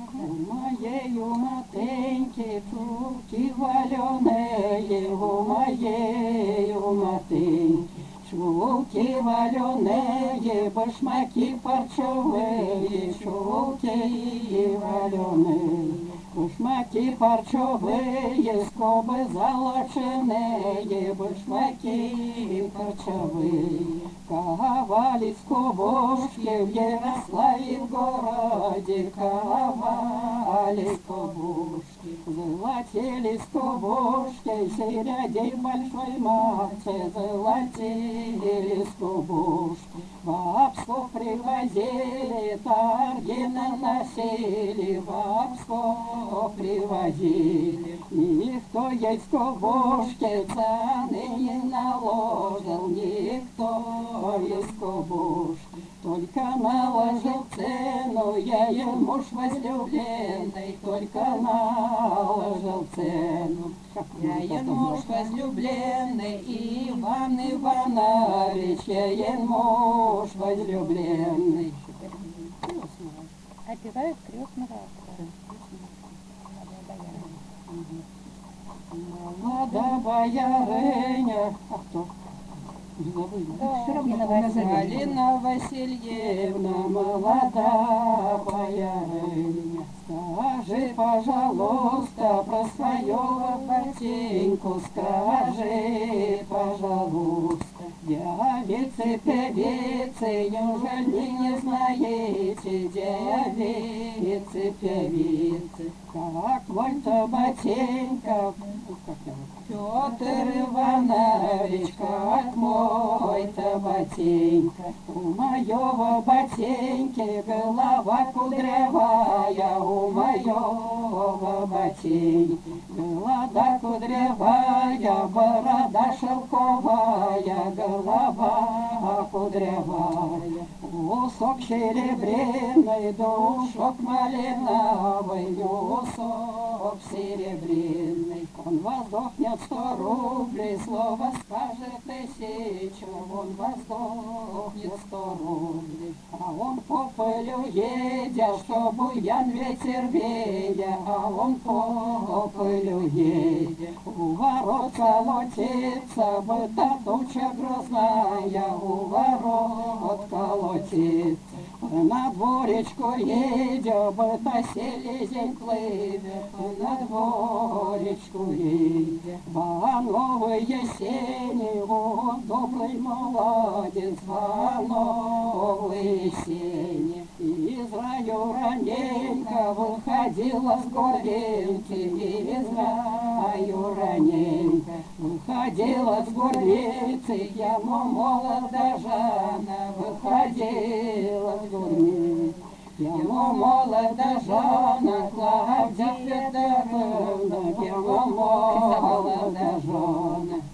У моей матеньки чулки валеные, у моей матеньки чулки валеные, башмаки парчевые, чулки валеные. Башмаки парчевые, скобы золоченые, башмаки парчевые. Ковали скобушки в Ярославе в городе, ковали скобушки. Золотили скобушки, середей большой матce, золотили скобушки. Бабску привозили, торги наносили, бабску привозили. Никто ей скобушки цены не наложил, никто ей скобушки. Только наложил цену, я ей муж возлюбленный, только наложил цену. Я ей муж возлюбленный, Иван Иванович, я ей муж возлюбленный. Опевают крестного отца. Молода боярыня. А кто? Галина Васильевна, молода боярыня. Скажи, пожалуйста, про свою ботинку, скажи, пожалуйста. Девицы, певицы, неужели не знаете, девицы, певицы, как мой-то ботинка, Петр Иванович, как мой-то ботинка. У моего ботинки голова кудрявая, у моего ботинки голова кудрявая, борода шелковая, голова кудрявая. Усок серебряный, душок малиновый, усок серебряный. Он воздохнет 100 рублей, слово скажет 1000, он воздохнет 100 рублей. А он по полю едет, что буян ветер вея, а он по полю едет. У ворот колотится, будто туча грозная, у ворот колотится. На дворечку едет, будто селезень плывет, на дворечку едет. Новые сени, он добрый молодец, новые сени. Из раю раненько выходила с гореньки, из раю раненько выходила с горницы, я молода жана, выходила с горницы. Я молода жана,